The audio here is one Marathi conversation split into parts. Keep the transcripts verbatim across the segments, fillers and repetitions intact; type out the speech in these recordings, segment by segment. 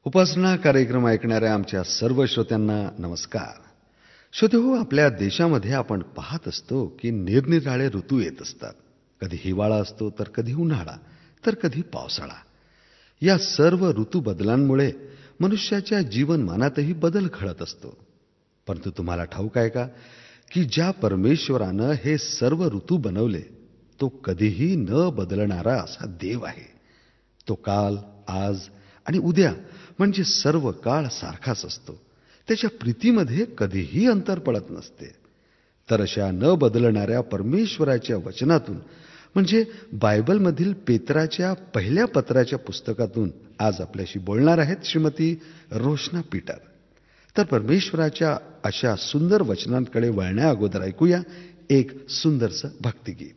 उपासना कार्यक्रम ऐकणाऱ्या आमच्या सर्व श्रोत्यांना नमस्कार. श्रोतेहो, आपल्या देशामध्ये आपण पाहत असतो की निरनिराळे ऋतू येत असतात. कधी हिवाळा असतो, तर कधी उन्हाळा, तर कधी पावसाळा. या सर्व ऋतू बदलांमुळे मनुष्याच्या जीवनमानातही बदल घडत असतो. परंतु तुम्हाला ठाऊक आहे का की ज्या परमेश्वरानं हे सर्व ऋतू बनवले, तो कधीही न बदलणारा असा देव आहे. तो काल, आज आणि उद्या म्हणजे सर्व काळ सारखाच असतो. त्याच्या प्रीतीमध्ये कधीही अंतर पडत नसते. तर अशा न बदलणाऱ्या परमेश्वराच्या वचनातून म्हणजे बायबलमधील पेत्राच्या पहिल्या पत्राच्या पुस्तकातून आज आपल्याशी बोलणार आहेत श्रीमती रोशना पीटर. तर परमेश्वराच्या अशा सुंदर वचनांकडे वळण्या अगोदर ऐकूया एक सुंदरसं भक्तिगीत.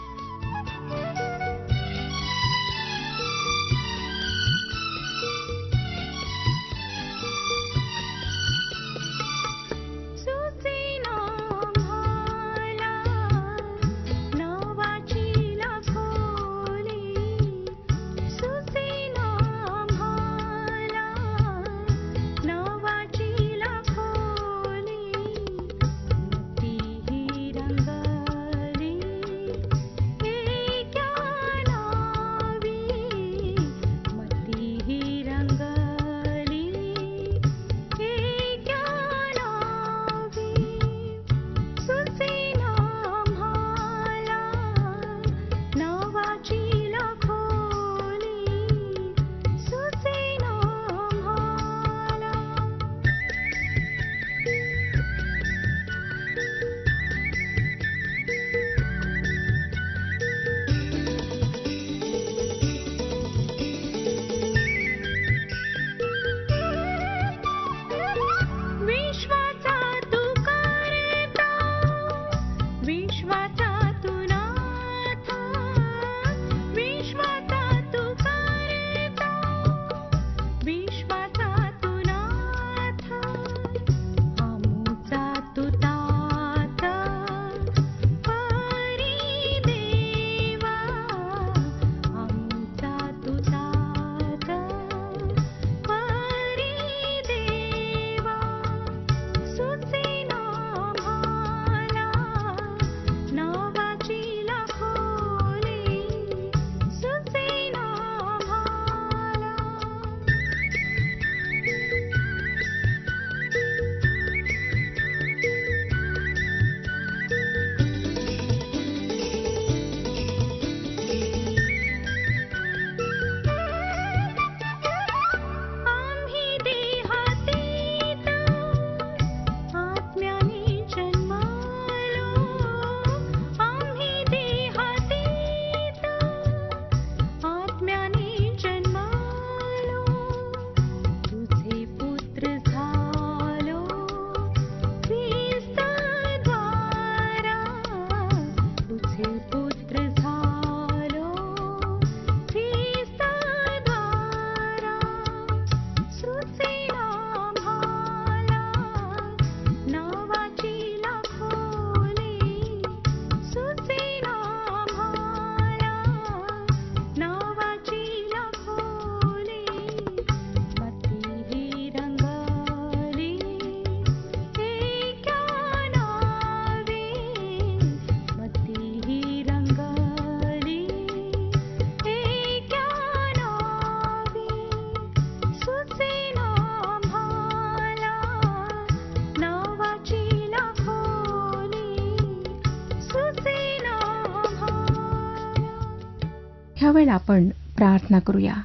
ह्यावेळेला आपण प्रार्थना करूया.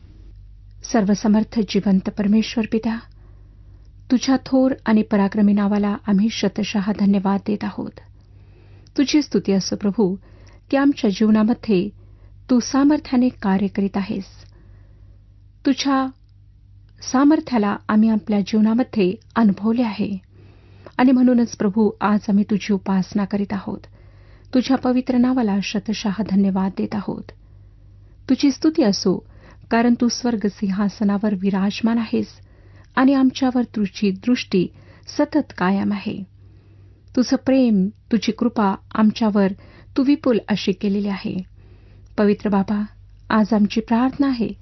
सर्वसमर्थ जिवंत परमेश्वर पिता, तुझ्या थोर आणि पराक्रमी नावाला आम्ही शतशः धन्यवाद देत आहोत. तुझी स्तुती असो प्रभू की आमच्या जीवनामध्ये तू सामर्थ्याने कार्य करीत आहेस. तुझ्या सामर्थ्याला आम्ही आपल्या जीवनामध्ये अनुभवले आहे आणि म्हणूनच प्रभू आज आम्ही तुझी उपासना करीत आहोत. तुझ्या पवित्र नावाला शतशः धन्यवाद देत आहोत. तुझी स्तुती असो कारण तू स्वर्ग सिंहासनावर विराजमान आहेस आणि आमच्यावर तुझी दृष्टी सतत कायम आहे. तुझं प्रेम, तुझी कृपा आमच्यावर तू विपुल अशी केलेली आहे. पवित्र बाबा, आज आमची प्रार्थना आहे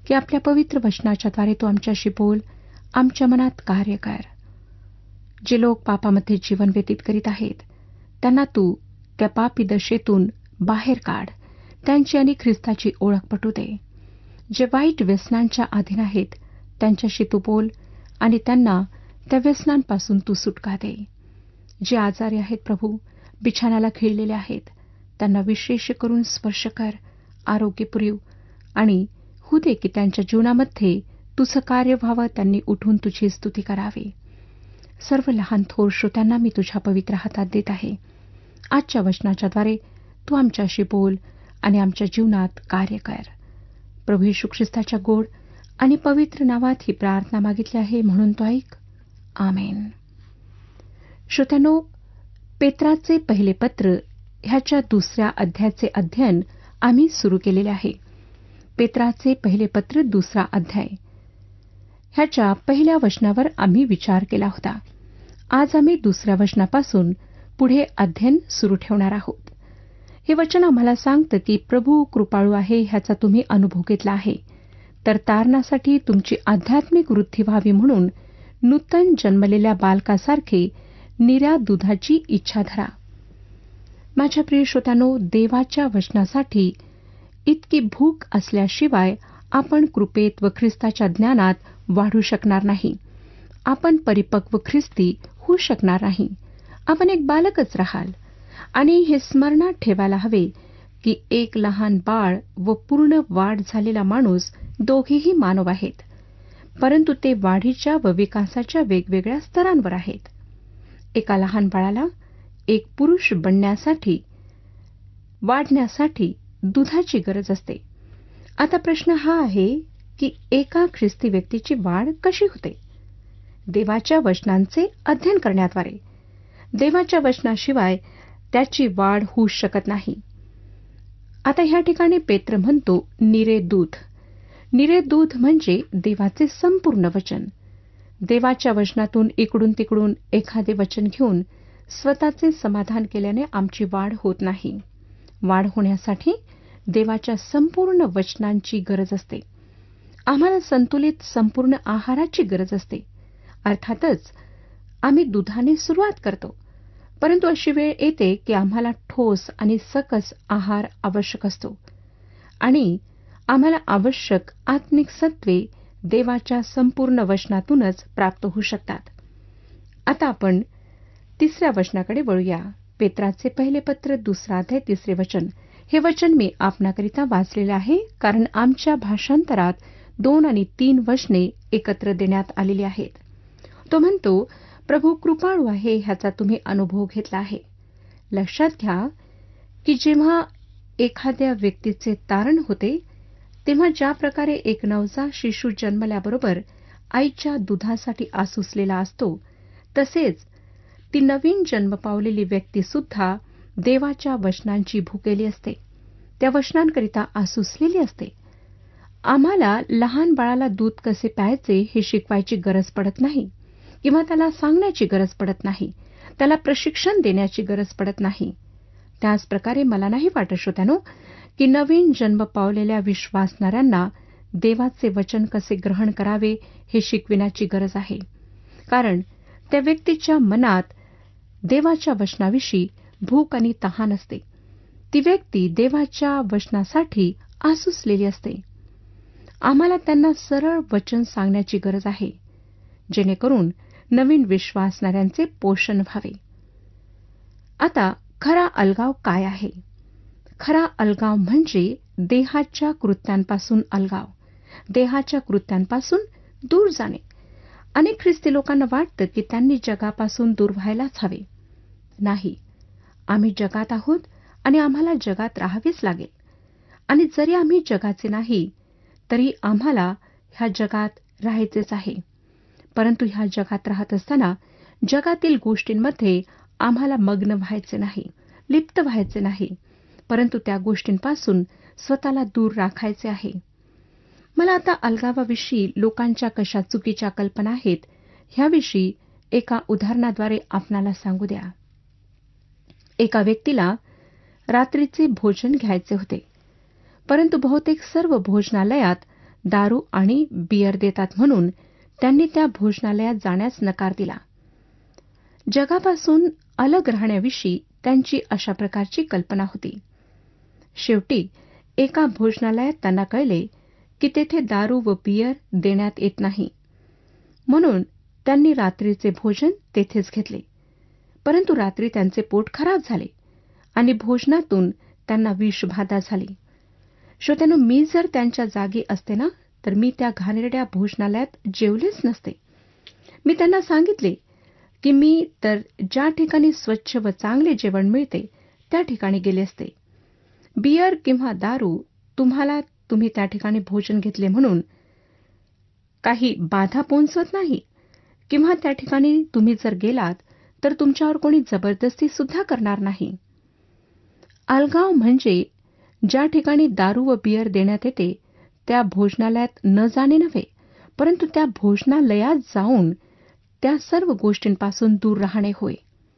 की आपल्या पवित्र वचनाच्याद्वारे तू आमच्याशी बोल, आमच्या मनात कार्य कर. जे लोक पापामध्ये जीवन व्यतीत करीत आहेत त्यांना तू त्या पापी दशेतून बाहेर काढ, त्यांची आणि ख्रिस्ताची ओळख पटू दे. जे वाईट व्यसनांच्या अधीन आहेत त्यांच्याशी तू बोल आणि त्यांना त्या व्यसनांपासून तू सुटका दे. जे आजारी आहेत प्रभू, बिछाण्याला खिळलेले आहेत, त्यांना विशेष करून स्पर्श कर, आरोग्य पुरव आणि होऊ दे की त्यांच्या जीवनामध्ये तुझं कार्य व्हावं, त्यांनी उठून तुझी स्तुती करावी. सर्व लहान थोर श्रोत्यांना मी तुझ्या पवित्र हातात देत आहे. आजच्या वचनाच्याद्वारे तू आमच्याशी बोल आणि आमच्या जीवनात कार्य कर. प्रभू येशू ख्रिस्ताच्या गोड आणि पवित्र नावात ही प्रार्थना मागितली आहे, म्हणून तो ऐक. आमेन. श्रोत्यानो, पेत्राचे पहिले पत्र ह्याच्या दुसऱ्या अध्यायाचे अध्ययन आम्ही सुरू केलेले आहे. पेत्राचे पहिले पत्र दुसरा अध्याय ह्याच्या पहिल्या वचनावर आम्ही विचार केला होता. आज आम्ही दुसऱ्या वचनापासून पुढे अध्ययन सुरू ठेवणार आहोत. हे वचन आम्हाला सांगतं की प्रभू कृपाळू आहे ह्याचा तुम्ही अनुभव घेतला आहे, तर तारणासाठी तुमची आध्यात्मिक वृद्धी व्हावी म्हणून नूतन जन्मलेल्या बालकासारखे निऱ्या दुधाची इच्छा धरा. माझ्या प्रिय श्रोत्यानो, देवाच्या वचनासाठी इतकी भूक असल्याशिवाय आपण कृपेत व ख्रिस्ताच्या ज्ञानात वाढू शकणार नाही. आपण परिपक्व ख्रिस्ती होऊ शकणार नाही. आपण एक बालकच राहाल. आणि हे स्मरणात ठेवायला हवे की एक लहान बाळ व पूर्ण वाढ झालेला माणूस दोघेही मानव आहेत, परंतु ते वाढीच्या व विकासाच्या वेगवेगळ्या स्तरांवर आहेत. एका लहान बाळाला एक पुरुष बनण्यासाठी, वाढण्यासाठी दुधाची गरज असते. आता प्रश्न हा आहे की एका ख्रिस्ती व्यक्तीची वाढ कशी होते? देवाच्या वचनांचे अध्ययन करण्याद्वारे. देवाच्या वचनाशिवाय त्याची वाढ होऊ शकत नाही. आता ह्या ठिकाणी पेत्र म्हणतो निरे दूध. निरे दूध म्हणजे देवाचे संपूर्ण वचन. देवाच्या वचनातून इकडून तिकडून एखादे वचन घेऊन स्वतःचे समाधान केल्याने आमची वाढ होत नाही. वाढ होण्यासाठी देवाच्या संपूर्ण वचनांची गरज असते. आम्हाला संतुलित संपूर्ण आहाराची गरज असते. अर्थातच आम्ही दुधाने सुरुवात करतो, परंतु अशी वेळ येते की आम्हाला ठोस आणि सकस आहार आवश्यक असतो आणि आम्हाला आवश्यक आत्मिक सत्वे देवाच्या संपूर्ण वचनातूनच प्राप्त होऊ शकतात. आता आपण तिसऱ्या वचनाकडे वळूया. पेत्राचे पहिले पत्र दुसरा अध्याय तिसरे वचन. हे वचन मी आपणाकरिता वाचलेले आहे, कारण आमच्या भाषांतरात दोन आणि तीन वचने एकत्र देण्यात आलेली आहेत. तो म्हणतो, प्रभू कृपाळू आहे ह्याचा तुम्ही अनुभव घेतला आहे. लक्षात घ्या की जेव्हा एखाद्या व्यक्तीचे तारण होते तेव्हा ज्या प्रकारे एक नवजात शिशू जन्मल्याबरोबर आईच्या दुधासाठी आसुसलेला असतो, तसेच ती नवीन जन्म पावलेली व्यक्ती सुद्धा देवाच्या वचनांची भुकेली असते, त्या वचनांकरिता आसुसलेली असते. आम्हाला लहान बाळाला दूध कसे प्यायचे हे शिकवायची गरज पडत नाही किंवा त्याला सांगण्याची गरज पडत नाही, त्याला प्रशिक्षण देण्याची गरज पडत नाही. त्याचप्रकारे मला नाही वाटत श्रोत्यानो की नवीन जन्म पावलेल्या विश्वासणाऱ्यांना देवाचे वचन कसे ग्रहण करावे हे शिकविण्याची गरज आहे, कारण त्या व्यक्तीच्या मनात देवाच्या वचनाविषयी भूक आणि तहान असते. ती व्यक्ती देवाच्या वचनासाठी आसुसलेली असते. आम्हाला त्यांना सरळ वचन सांगण्याची गरज आहे, जेणेकरून नवीन विश्वासणाऱ्यांचे पोषण व्हावे. आता खरा अलगाव काय आहे? खरा अलगाव म्हणजे देहाच्या कृत्यांपासून अलगाव, देहाच्या कृत्यांपासून दूर जाणे. अनेक ख्रिस्ती लोकांना वाटतं की त्यांनी जगापासून दूर व्हायलाच हवे. नाही, आम्ही जगात आहोत आणि आम्हाला जगात राहावेच लागेल. आणि जरी आम्ही जगाचे नाही तरी आम्हाला ह्या जगात राहायचेच आहे. परंतु ह्या जगात राहत असताना जगातील गोष्टींमध्ये आम्हाला मग्न व्हायचे नाही, लिप्त व्हायचे नाही, परंतु त्या गोष्टींपासून स्वतःला दूर राखायचे आहे. मला आता अलगावाविषयी लोकांच्या कशा चुकीच्या कल्पना आहेत ह्याविषयी एका उदाहरणाद्वारे आपणाला सांगू द्या. एका व्यक्तीला रात्रीचे भोजन घ्यायचे होते, परंतु बहुतेक सर्व भोजनालयात दारू आणि बियर देतात म्हणून त्यांनी त्या भोजनालयात जाण्यास नकार दिला. जगापासून अलग राहण्याविषयी त्यांची अशा प्रकारची कल्पना होती. शेवटी एका भोजनालयात त्यांना कळले की तेथे दारू व बियर देण्यात येत नाही. म्हणून त्यांनी रात्रीचे भोजन तेथेच घेतले. परंतु रात्री त्यांचे पोट खराब झाले आणि भोजनातून त्यांना विषबाधा झाली. श्रोत्यानो, मी जर त्यांच्या जागी असते ना, तर मी त्या घाणेरड्या भोजनालयात जेवलेच नसते. मी त्यांना सांगितले की मी तर ज्या ठिकाणी स्वच्छ व चांगले जेवण मिळते त्या ठिकाणी गेले असते. बियर किंवा दारू तुम्हाला तुम्ही त्या ठिकाणी भोजन घेतले म्हणून काही बाधा पोहोचवत नाही, किंवा त्या ठिकाणी तुम्ही जर गेलात तर तुमच्यावर कोणी जबरदस्ती सुद्धा करणार नाही. अलगाव म्हणजे ज्या ठिकाणी दारू व बियर देण्यात येते त्या भोजनालयात न जाणे नव्हे, परंतु त्या भोजनालयात जाऊन त्या सर्व गोष्टींपासून दूर राहणे होय.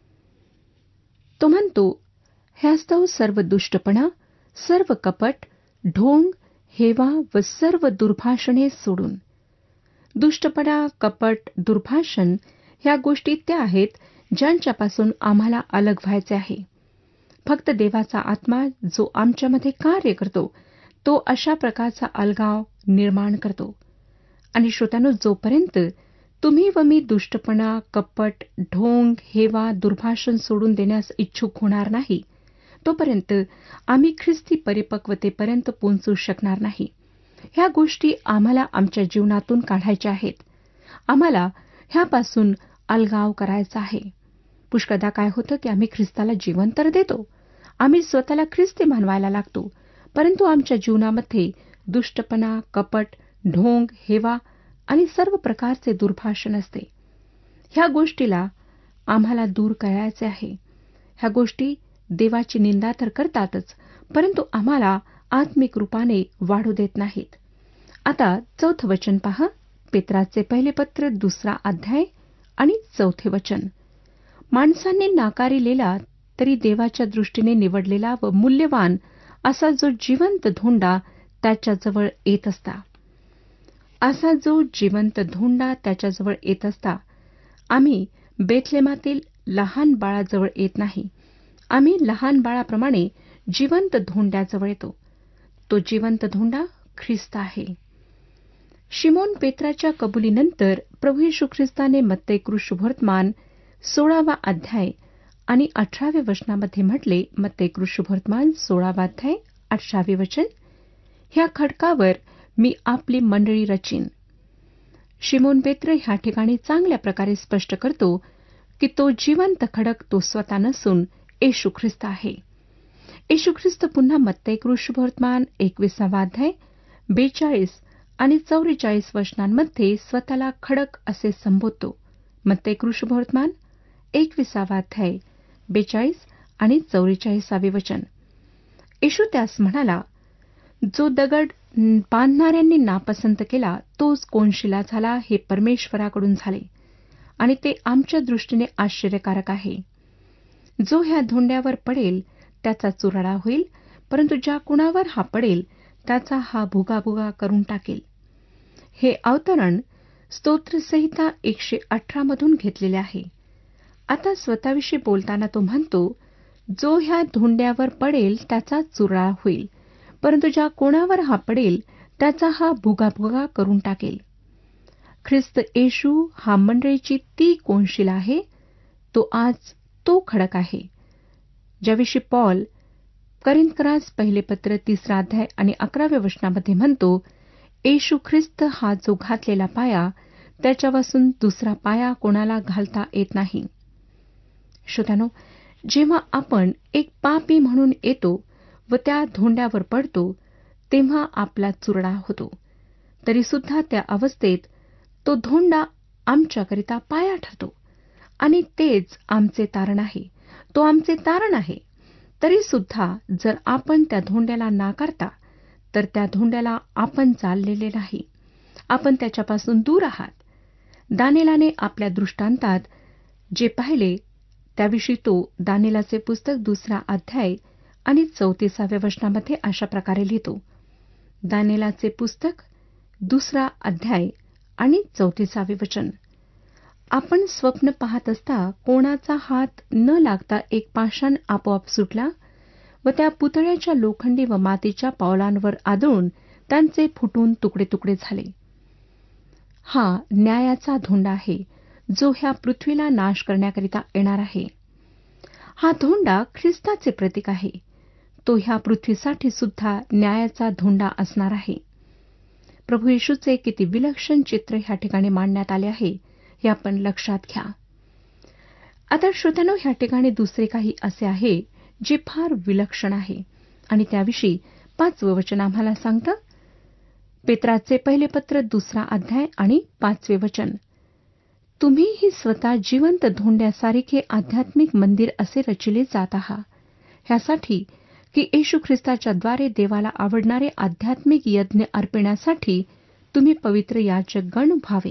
तो म्हणतो, ह्यास्तव सर्व दुष्टपणा, सर्व कपट, ढोंग, हेवा व सर्व दुर्भाषणे सोडून. दुष्टपणा, कपट, दुर्भाषण ह्या गोष्टी त्या आहेत ज्यांच्यापासून आम्हाला अलग व्हायचे आहे. फक्त देवाचा आत्मा जो आमच्यामध्ये कार्य करतो तो अशा प्रकारचा अलगाव निर्माण करतो. आणि श्रोत्यानो, जोपर्यंत तुम्ही व मी दुष्टपणा, कपट, ढोंग, हेवा, दुर्भाषण सोडून देण्यास इच्छुक होणार नाही, तोपर्यंत आम्ही ख्रिस्ती परिपक्वतेपर्यंत पोहोचू शकणार नाही. ह्या गोष्टी आम्हाला आमच्या जीवनातून काढायच्या आहेत. आम्हाला ह्यापासून अलगाव करायचा आहे. पुष्कळदा काय होतं की आम्ही ख्रिस्ताला जीवन तर देतो, आम्ही स्वतःला ख्रिस्ती मानवायला लागतो, परंतु आमच्या जीवनामध्ये दुष्टपणा, कपट, ढोंग, हेवा आणि सर्व प्रकारचे दुर्भाषण असते. ह्या गोष्टीला आम्हाला दूर करायचे आहे. ह्या गोष्टी देवाची निंदा तर करतातच, परंतु आम्हाला आत्मिक रूपाने वाढू देत नाहीत. आता चौथं वचन पहा, पेत्राचे पहिले पत्र दुसरा अध्याय आणि चौथे वचन. माणसांनी नाकारिलेला तरी देवाच्या दृष्टीने निवडलेला व मूल्यवान असा जो जिवंत धोंडा त्याच्याजवळ येत असता असा जो जिवंत धोंडा त्याच्याजवळ येत असता आम्ही बेथलेमातील लहान बाळाजवळ येत नाही. आम्ही लहान बाळाप्रमाणे जिवंत धोंड्याजवळ येतो. तो जिवंत धोंडा ख्रिस्त आहे. शिमोन पेत्राच्या कबुलीनंतर प्रभू येशू ख्रिस्ताने मत्तेकृ शुभवर्तमान सोळावा अध्याय आणि अठराव्या वचनामध्ये म्हटले, मत्तेकृ शुभवर्तमान सोळावा अध्याय अठरावे वचन, ह्या खडकावर मी आपली मंडळी रचीन. शिमोन पेत्र ह्या ठिकाणी चांगल्या प्रकारे स्पष्ट करतो की तो जिवंत खडक तो स्वतः नसून येशू ख्रिस्त आहे. येशू ख्रिस्त पुन्हा मत्तेकृ शुभवर्तमान एकविसावा अध्याय बेचाळीस आणि चौवेचाळीस वचनांमध्ये स्वतःला खडक असे संबोधतो. मत्तेकृ शुभवर्तमान एकविसावा अध्याय बेचाळीस आणि चौवेचाळीसावे वचन. येशू त्यास म्हणाला, जो दगड बांधणाऱ्यांनी नापसंत केला तोच कोनशिला झाला, हे परमेश्वराकडून झाले आणि ते आमच्या दृष्टीने आश्चर्यकारक आहे. जो ह्या धोंड्यावर पडेल त्याचा चुराडा होईल, परंतु ज्या कुणावर हा पडेल त्याचा हा भुगाभुगा करून टाकेल. हे अवतरण स्तोत्रसंहिता एकशे अठरा मधून घेतलेले आहे. आता स्वतःविषयी बोलताना तो म्हणतो, जो ह्या धोंड्यावर पडेल त्याचा चुराडा होईल, परंतु ज्या कोणावर हा पडेल त्याचा हा भुगाभुगा करून टाकेल. ख्रिस्त येशू हा मंडळीची ती कोनशिला आहे. तो आज तो खडक आहे ज्याविषयी पॉल करिंथकरास पहिले पत्र तिसरा अध्याय आणि अकराव्या वचनामध्ये म्हणतो, येशू ख्रिस्त हा जो घातलेला पाया त्याच्यापासून दुसरा पाया कोणाला घालता येत नाही. श्रोत्यानो, जेव्हा आपण एक पापी म्हणून येतो व त्या धोंड्यावर पडतो तेव्हा आपला चुरडा होतो. तरी सुद्धा त्या अवस्थेत तो धोंडा आमच्याकरिता पाया ठरतो आणि तेच आमचे तारण आहे. तो आमचे तारण आहे. तरी सुद्धा जर आपण त्या धोंड्याला नाकारता तर त्या धोंड्याला आपण चाललेले नाही. आपण त्याच्यापासून दूर आहात. दानिएलाने आपल्या दृष्टांतात जे पाहिले त्याविषयी तो दानिएलाचे पुस्तक दुसरा अध्याय आणि चौतीसाव्या वचनामध्ये अशा प्रकारे लिहितो. दानिएलाचे पुस्तक दुसरा अध्याय आणि चौतीसावे वचन. आपण स्वप्न पाहत असता कोणाचा हात न लागता एक पाषाण आपोआप सुटला व त्या पुतळ्याच्या लोखंडी व मातीच्या पावलांवर आदळून त्यांचे फुटून तुकडे तुकडे झाले. हा न्यायाचा धोंडा आहे, जो ह्या पृथ्वीला नाश करण्याकरिता येणार आहे. हा धोंडा ख्रिस्ताचे प्रतीक आहे. तो ह्या पृथ्वीसाठी सुद्धा न्यायाचा धोंडा असणार आहे. प्रभू येशूचे किती विलक्षण चित्र ह्या ठिकाणी मांडण्यात आले आहे हे आपण लक्षात घ्या. आता श्रोत्यानो, ह्या ठिकाणी दुसरे काही असे आहे जे फार विलक्षण आहे आणि त्याविषयी पाचवं वचन आम्हाला सांगतं. पेत्राचे पहिले पत्र दुसरा अध्याय आणि पाचवे वचन. तुम्हीही स्वतः जिवंत धोंड्यासारखे आध्यात्मिक मंदिर असे रचिले जात आहात, ह्यासाठी की येशू ख्रिस्ताच्या द्वारे देवाला आवडणारे आध्यात्मिक यज्ञ अर्पण्यासाठी तुम्ही पवित्र याजक गण व्हावे.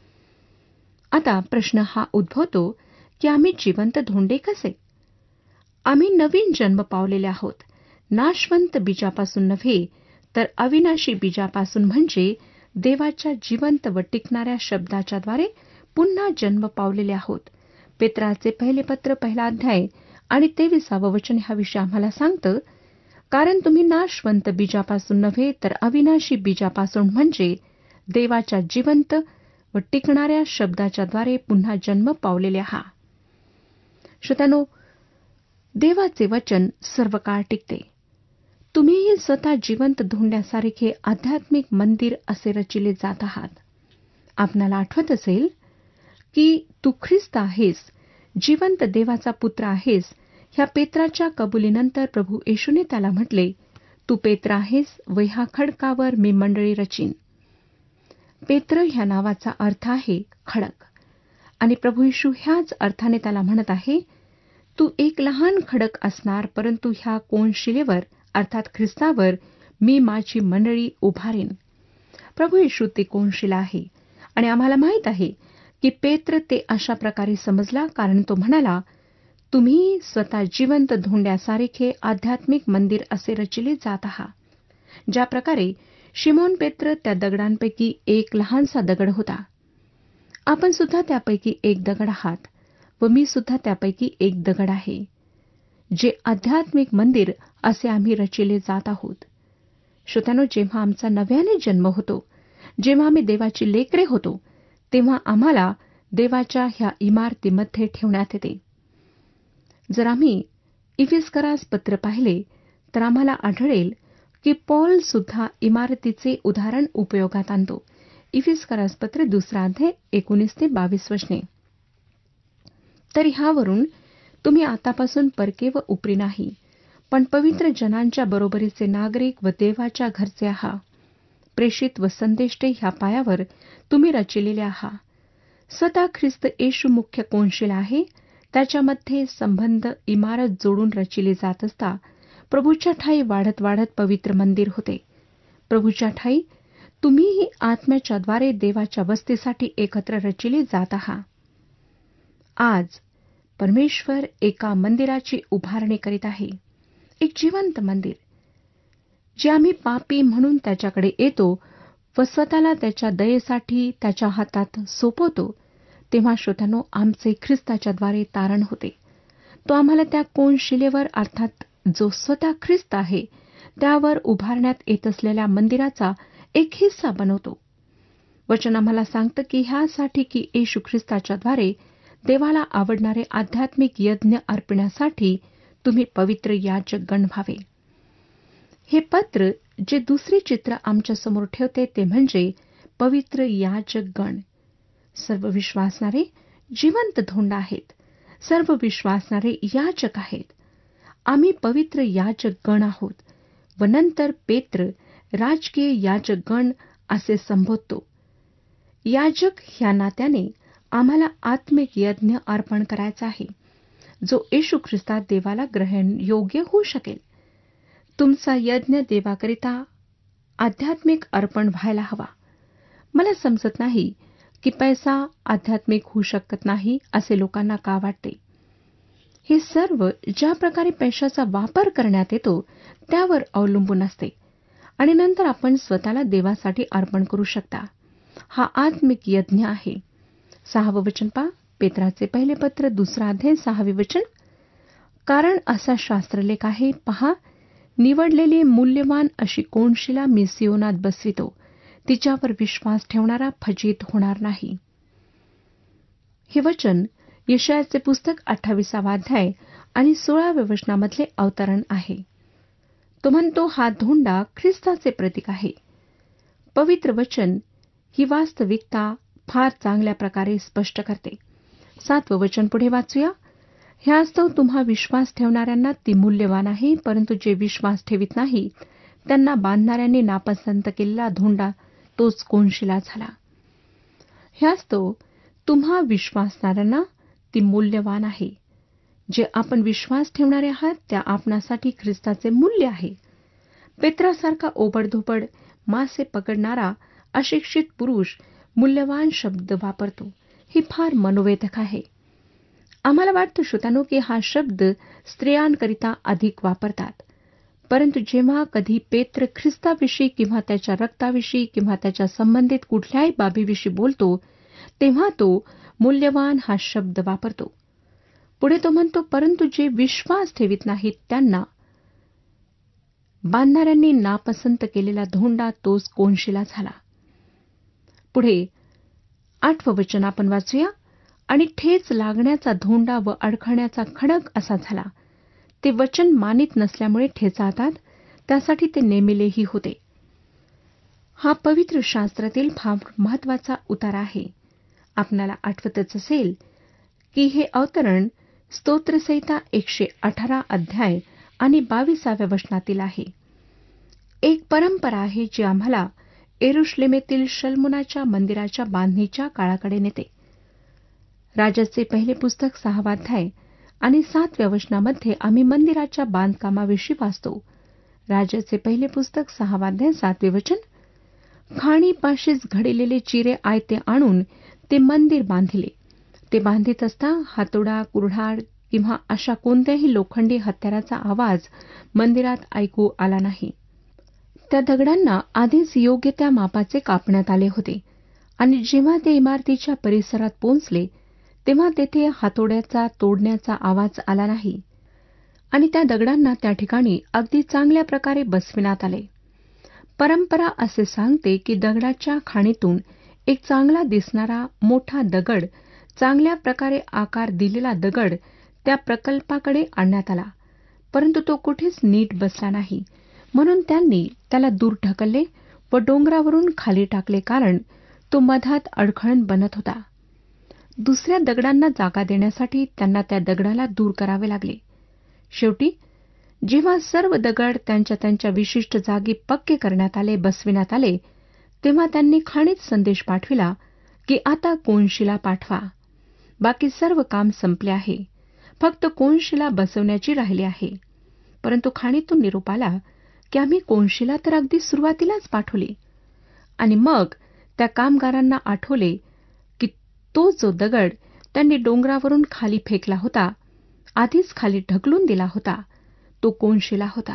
आता प्रश्न हा उद्भवतो की आम्ही जिवंत धोंडे कसे? आम्ही नवीन जन्म पावलेले आहोत, नाशवंत बीजापासून नव्हे तर अविनाशी बीजापासून, म्हणजे देवाच्या जिवंत व टिकणाऱ्या शब्दाच्याद्वारे पुन्हा जन्म पावलेले आहोत. पेत्राचे पहिले पत्र पहिला अध्याय आणि तेविसावं वचन ह्या विषयी आम्हाला सांगतं, कारण तुम्ही नाशवंत बीजापासून नव्हे तर अविनाशी बीजापासून, म्हणजे देवाच्या जिवंत व टिकणाऱ्या शब्दाच्याद्वारे पुन्हा जन्म पावलेले आहात. श्रोत्यानो, देवाचे वचन सर्व काळ टिकते. तुम्हीही स्वतः जिवंत धोंड्यासारखे आध्यात्मिक मंदिर असे रचिले जात आहात. आपणाला आठवत असेल की तू ख्रिस्त आहेस, जिवंत देवाचा पुत्र आहेस, ह्या पेत्राच्या कबुलीनंतर प्रभू येशूने त्याला म्हटले, तू पेत्र आहेस व ह्या खडकावर मी मंडळी रचीन. पेत्र ह्या नावाचा अर्थ आहे खडक, आणि प्रभू येशू ह्याच अर्थाने त्याला म्हणत आहे, तू एक लहान खडक असणार, परंतु ह्या कोनशिलेवर अर्थात ख्रिस्तावर मी माझी मंडळी उभारीन. प्रभू येशू ते कोनशिला आहे, आणि आम्हाला माहित आहे की पेत्र ते अशा प्रकारे समजला, कारण तो म्हणाला, तुम्ही स्वतः जिवंत धोंड्यासारखे आध्यात्मिक मंदिर असे रचिले जात आहात. ज्या प्रकारे शिमोन पेत्र त्या दगडांपैकी एक लहानसा दगड होता. आपण सुद्धा त्यापैकी एक दगड आहात व मी सुद्धा त्यापैकी एक दगड आहे, जे आध्यात्मिक मंदिर असे आम्ही रचिले जात आहोत. श्रोत्यानो, जेव्हा आमचा नव्याने जन्म होतो, जेव्हा आम्ही देवाची लेकरे होतो, तेव्हा आम्हाला देवाच्या ह्या इमारतीमध्ये ठेवण्यात येते. जर आम्ही इफिस्करास पत्र पाहिले तर आम्हाला आढळेल की पौल सुद्धा इमारतीचे उदाहरण उपयोगात आणतो. इफिस्करास पत्र दुसरा अध्याय एकोणीस ते बावीस वचने. तर ह्यावरून तुम्ही आतापासून परके व उपरी नाही, पण पवित्र जनांच्या बरोबरीचे नागरिक व देवाच्या घरचे आहात. प्रेषित व संदेष्टे ह्या पायावर तुम्ही रचिलेले आहात. स्वतः ख्रिस्त येशू मुख्य कोनशिला आहे, त्याच्यामध्ये संबंध इमारत जोडून रचिले जात असता प्रभूच्या ठाई वाढत वाढत पवित्र मंदिर होते. प्रभूच्या ठाई तुम्हीही आत्म्याच्याद्वारे देवाच्या वस्तीसाठी एकत्र रचिले जात आहात. आज परमेश्वर एका मंदिराची उभारणी करीत आहे, एक जिवंत मंदिर, जे आम्ही पापी म्हणून त्याच्याकडे येतो व स्वतःला त्याच्या दयेसाठी त्याच्या हातात सोपवतो, तेव्हा श्रोत्यानो, आमचे ख्रिस्ताच्याद्वारे तारण होते. तो आम्हाला त्या कोनशिलेवर अर्थात जो स्वतः ख्रिस्त आहे त्यावर उभारण्यात येत असलेल्या मंदिराचा एक हिस्सा बनवतो. वचन आम्हाला सांगतं की ह्यासाठी की येशू ख्रिस्ताच्याद्वारे देवाला आवडणारे आध्यात्मिक यज्ञ अर्पण्यासाठी तुम्ही पवित्र याजक गण व्हावे. हे पत्र जे दुसरे चित्र आमच्या समोर ठेवते ते म्हणजे पवित्र याजक गण. सर्व विश्वासणारे जिवंत धोंड आहेत, सर्व विश्वासणारे याजक आहेत. आम्ही पवित्र याजक गण आहोत व नंतर पेत्र राजकीय याजक गण असे संबोधतो. याजक ह्या नात्याने आम्हाला आत्मिक यज्ञ अर्पण करायचा आहे, जो येशू ख्रिस्तात देवाला ग्रहण योग्य होऊ शकेल. तुमचा यज्ञ देवाकरिता आध्यात्मिक अर्पण व्हायला हवा. मला समजत नाही की पैसा आध्यात्मिक होऊ शकत नाही असे लोकांना का वाटते. हे सर्व ज्या प्रकारे पैशाचा वापर करण्यात येतो त्यावर अवलंबून असते. आणि नंतर आपण स्वतःला देवासाठी अर्पण करू शकता. हा आत्मिक यज्ञ आहे. सहावं वचन पहा, पेत्राचे पहिले पत्र दुसरा अध्याय सहावे वचन. कारण असा शास्त्रलेख आहे, पहा, निवडलेली मूल्यवान अशी कोनशिला मी सियोनात बसवितो, तिच्यावर विश्वास ठेवणारा फजित होणार नाही. हे वचन यशायाचे पुस्तक अठ्ठावीसावा अध्याय आणि सोळाव्या वचनामधले अवतरण आहे. तो म्हणतो, हा धोंडा ख्रिस्ताचे प्रतीक आहे. पवित्र वचन ही वास्तविकता फार चांगल्या प्रकारे स्पष्ट करते. सातवं वचन पुढे वाचूया. ह्यास्तव तुम्हा विश्वास ठेवणाऱ्यांना ती मूल्यवान आहे, परंतु जे विश्वास ठेवित नाही त्यांना बांधणाऱ्यांनी नापसंत केलेला धोंडा तोच कोनशिला झाला. ह्यास्तव तुम्हा विश्वासणाऱ्यांना ती मूल्यवान आहे. जे आपण विश्वास ठेवणारे आहात त्या आपणासाठी ख्रिस्ताचे मूल्य आहे. पेत्रासारखा ओबडधोबड मासे पकडणारा अशिक्षित पुरुष मूल्यवान शब्द वापरतो. ही फार मनोवेधक आहे. आम्हाला वाटतं श्रोत्यानो की हा शब्द स्त्रियांकरिता अधिक वापरतात. परंतु जेव्हा कधी पेत्र ख्रिस्ताविषयी किंवा त्याच्या रक्ताविषयी किंवा त्याच्या संबंधित कुठल्याही बाबीविषयी बोलतो तेव्हा तो मूल्यवान हा शब्द वापरतो. पुढे तो म्हणतो, परंतु जे विश्वास ठेवित नाहीत त्यांना बांधणाऱ्यांनी नापसंत केलेला धोंडा तोच कोनशिला झाला. पुढे आठवं वचन आपण वाचूया. आणि ठेच लागण्याचा धोंडा व अडखळण्याचा खडक असा झाला. ते वचन मानित नसल्यामुळे ठेचाळतात, त्यासाठी ते नेमिलेही होते. हा पवित्र शास्त्रातील फार महत्वाचा उतारा आहे. आपणाला आठवतच असेल की हे अवतरण स्तोत्रसंहिता एकशे अठरा अध्याय आणि बावीसाव्या वचनातील आहे. एक परंपरा आहे जी आम्हाला येरुशलेमेतील शल्मुनाच्या मंदिराच्या बांधणीच्या काळाकडे नेते. राजाचे पहिले पुस्तक सहावा अध्याय आणि सातव्या वचनामध्ये आम्ही मंदिराच्या बांधकामाविषयी वाचतो. राजाचे पहिले पुस्तक सहावा अध्याय सातवे वचन. खाणीपाशीच घडलेले चिरे आयते आणून ते मंदिर बांधिले. ते बांधित असता हातोडा, कुऱ्हाड किंवा अशा कोणत्याही लोखंडी हत्याराचा आवाज मंदिरात ऐकू आला नाही. त्या दगडांना आधीच योग्य त्या मापाचे कापण्यात आले होते आणि जेव्हा ते इमारतीच्या परिसरात पोहोचले तेव्हा तेथे हातोड्याचा तोडण्याचा आवाज आला नाही आणि त्या दगडांना त्या ठिकाणी अगदी चांगल्या प्रकारे बसविण्यात आले. परंपरा असे सांगते की दगडाच्या खाणीतून एक चांगला दिसणारा मोठा दगड, चांगल्या प्रकारे आकार दिलेला दगड त्या प्रकल्पाकडे आणण्यात आला, परंतु तो कुठेच नीट बसला नाही. म्हणून त्यांनी त्याला दूर ढकलले व डोंगरावरून खाली टाकले, कारण तो मधात अडखळण बनत होता. दुसऱ्या दगडांना जागा देण्यासाठी त्यांना त्या दगडाला दूर करावे लागले. शेवटी जेव्हा सर्व दगड त्यांच्या त्यांच्या विशिष्ट जागी पक्के करण्यात आले, बसविण्यात आले, तेव्हा त्यांनी खाणीत संदेश पाठविला की आता कोनशिला पाठवा. बाकी सर्व काम संपले आहे, फक्त कोनशिला बसवण्याची राहिली आहे. परंतु खाणीतून निरोप आला की आम्ही कोनशिला तर अगदी सुरुवातीलाच पाठवली. आणि मग त्या कामगारांना आठवले की तो जो दगड त्यांनी डोंगरावरून खाली फेकला होता, आधीच खाली ढकलून दिला होता, तो कोनशिला होता.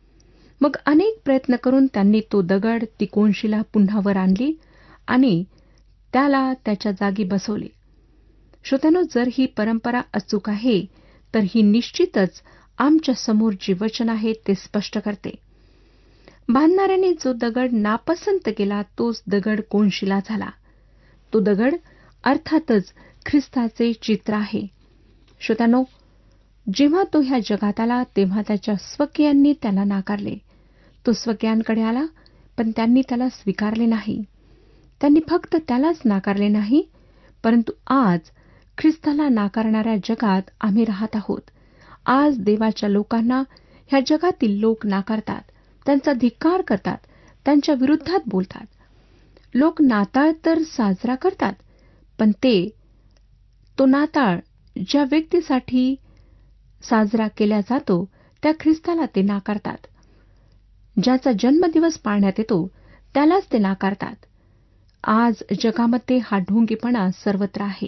मग अनेक प्रयत्न करून त्यांनी तो दगड, ती कोनशिला पुन्हा वर आणली आणि त्याला त्याच्या जागी बसवले. श्रोत्यानो, जर ही परंपरा अचूक आहे तर ही निश्चितच आमच्या समोर जे वचन आहे ते स्पष्ट करते. बांधणाऱ्याने जो दगड नापसंत केला तोच दगड कोनशिला झाला. तो दगड अर्थातच ख्रिस्ताचे चित्र आहे. श्रोत्यानो, जेव्हा तो ह्या जगात आला तेव्हा त्याच्या स्वकीयांनी त्याला नाकारले. तो स्वकीयांकडे आला, पण त्यांनी त्याला स्वीकारले नाही. त्यांनी फक्त त्यालाच नाकारले नाही, परंतु आज ख्रिस्ताला नाकारणाऱ्या जगात आम्ही राहत आहोत. आज देवाच्या लोकांना ह्या जगातील लोक नाकारतात, त्यांचा धिक्कार करतात, त्यांच्या विरुद्धात बोलतात. लोक नाताळ तर साजरा करतात, पण ते तो नाताळ ज्या व्यक्तीसाठी साजरा केला जातो त्या ख्रिस्ताला ते नाकारतात. ज्याचा जन्मदिवस पाळण्यात येतो त्यालाच ते नाकारतात. आज जगामध्ये हा ढोंगीपणा सर्वत्र आहे.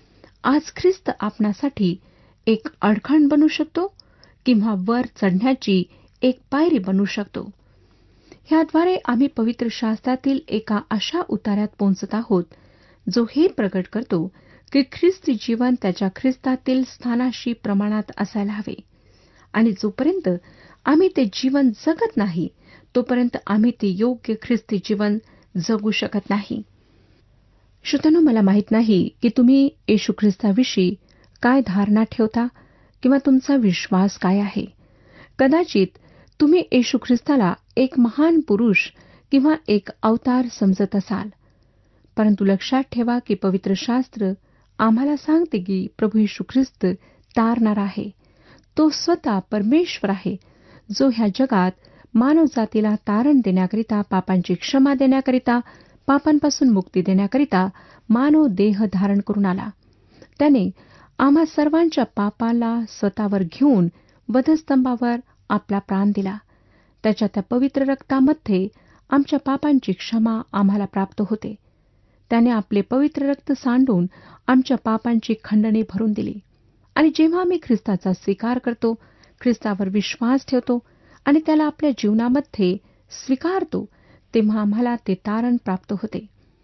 आज ख्रिस्त आपणासाठी एक अडखण बनू शकतो किंवा वर चढण्याची एक पायरी बनू शकतो. ह्याद्वारे आम्ही पवित्र शास्त्रातील एका अशा उतार्यात पोहोचत आहोत जो हे प्रकट करतो की ख्रिस्ती जीवन त्याच्या ख्रिस्तातील स्थानाशी प्रमाणात असायला हवे आणि जोपर्यंत आम्ही ते जीवन जगत नाही तोपर्यंत आम्ही ते योग्य ख्रिस्ती जीवन जगू शकत नाही. श्रोत्यांनो, मला माहित नाही की तुम्ही येशू ख्रिस्ताविषयी काय धारणा ठेवता किंवा तुमचा विश्वास काय आहे. कदाचित तुम्ही येशू ख्रिस्ताला एक महान पुरुष किंवा एक अवतार समजत असाल, परंतु लक्षात ठेवा की पवित्र शास्त्र आम्हाला सांगते की प्रभू येशू ख्रिस्त तारणारा आहे. तो स्वतः परमेश्वर आहे जो ह्या जगात मानवजातीला तारण देण्याकरिता, पापांची क्षमा देण्याकरिता, पापांपासून मुक्ती देण्याकरिता मानव देह धारण करून आला. त्याने आम्हा सर्वांच्या पापाला स्वतःवर घेऊन वधस्तंभावर आपला प्राण दिला. त्याच्या त्या पवित्र रक्तामध्ये आमच्या पापांची क्षमा आम्हाला प्राप्त होते. त्याने आपले पवित्र रक्त सांडून आमच्या पापांची खंडणी भरून दिली. आणि जेव्हा आम्ही ख्रिस्ताचा स्वीकार करतो, ख्रिस्तावर विश्वास ठेवतो आणि त्याला आपल्या जीवनामध्ये स्वीकारतो, तेव्हा आम्हाला ते तारण प्राप्त होते.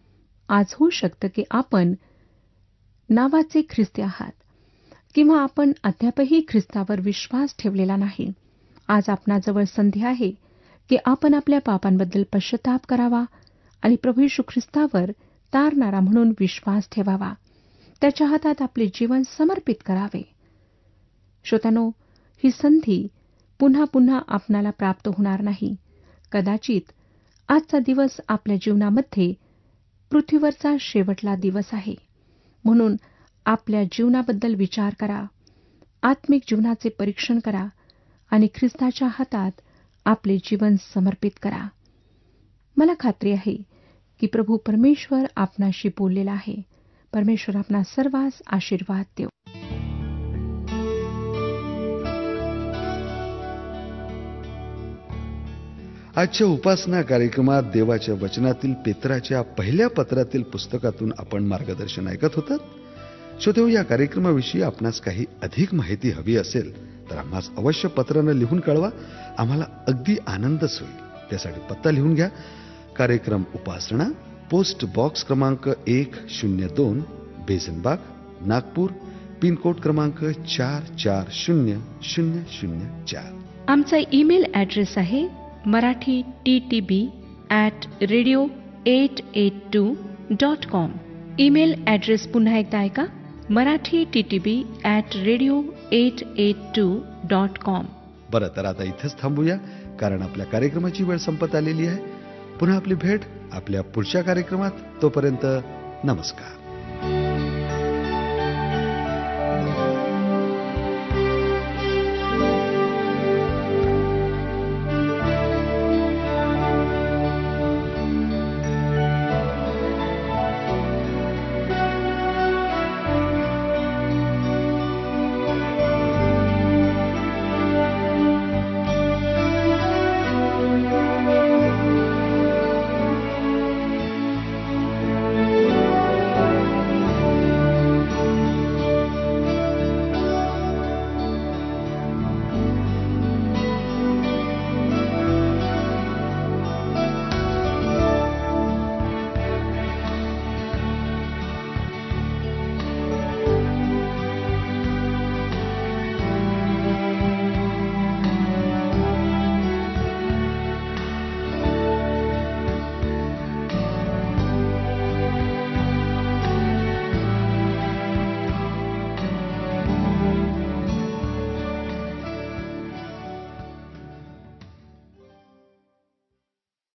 आज होऊ शकतं की आपण नावाचे ख्रिस्ती आहात किंवा आपण अद्यापही ख्रिस्तावर विश्वास ठेवलेला नाही. आज आपणाजवळ संधी आहे की आपण आपल्या पापांबद्दल पश्चाताप करावा आणि प्रभू येशू ख्रिस्तावर तारणारा म्हणून विश्वास ठेवावा. त्याच्या हातात आपले जीवन समर्पित करावे. श्रोत्यांनो, ही संधी पुन्हा पुन्हा आपणाला प्राप्त होणार नाही. कदाचित आजचा दिवस आपल्या जीवनामध्ये पृथ्वीवरचा शेवटला दिवस आहे. म्हणून आपल्या जीवनाबद्दल विचार करा, आत्मिक जीवनाचे परीक्षण करा आणि ख्रिस्ताच्या हातात आपले जीवन समर्पित करा. मला खात्री आहे की प्रभू परमेश्वर आपणाशी बोललेला आहे. परमेश्वर आपणा सर्वांस आशीर्वाद देव. आजच्या उपासना कार्यक्रमात देवाच्या वचनातील पेत्राच्या पहिल्या पत्रातील पुस्तकातून आपण मार्गदर्शन ऐकत होतात. श्रोतेहो, या कार्यक्रमाविषयी आपणास काही अधिक माहिती हवी असेल तर आम्हास अवश्य पत्रानं लिहून कळवा. आम्हाला अगदी आनंदच होईल. त्यासाठी पत्ता लिहून घ्या. कार्यक्रम उपासना, पोस्ट बॉक्स क्रमांक एक शून्य दोन, बेझनबाग, नागपूर, पिनकोड क्रमांक चार चार शून्य शून्य शून्य चार. आमचा ईमेल ॲड्रेस आहे Marathi T T B at radio eight eight two dot com. Email address पुन्हा एकदा ऐका, Marathi T T B at radio eight eight two dot com. बरं, तर आता इथंच थांबूया, कारण आपल्या कार्यक्रमाची वेळ संपत आलेली आहे. पुन्हा आपली भेट आपल्या पुढच्या कार्यक्रमात. तोपर्यंत नमस्कार.